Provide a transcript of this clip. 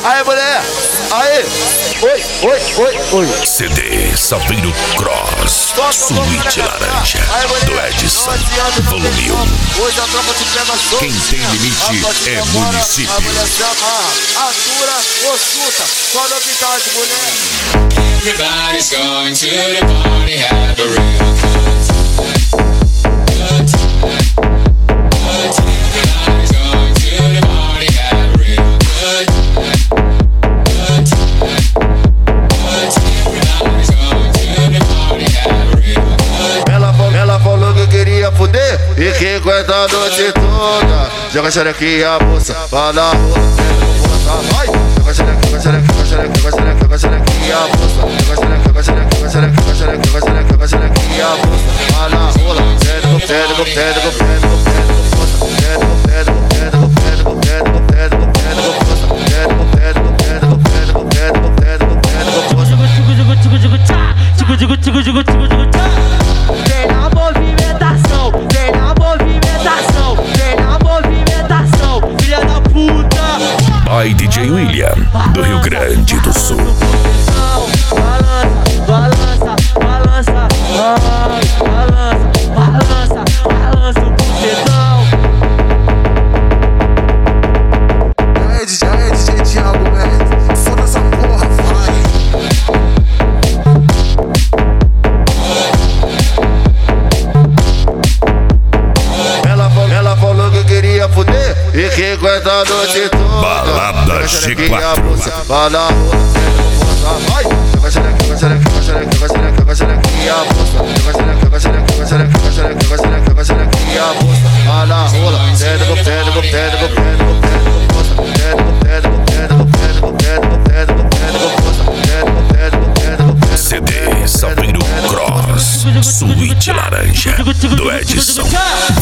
Aí, mulher, aí, oi. CD Saveiro Cross, Suíte Laranja, do Edson, volume 1. Hoje a tropa te pega solto. Quem tem limite é município. Atura, consulta, só novidade, mulher. Everybody's going to the party, have a real good time. Everybody's going to the party, have a real good time. Everybody's going to the party, have a real good time. Ela falou que queria fuder e que aguenta a noite toda. Joga xerequinha, moça, vai na rua, vai. Joga xerequinha, moça. Joga xerequinha, moça. Vai na rua, Vem na movimentação, vem na movimentação, vem na movimentação, filha da puta. By DJ William, do Rio Grande do Sul. Balança, balança, balança o bucetão. É DJ Thiago, velho. Foda essa porra, vai. Ela falou que queria fuder e que aguenta a noite toda. Balada G4. Vai na rua, vai. Joga xerequinha, moça. Vai na rola, CD Saveiro Cross, Suíte Laranja, do Edson,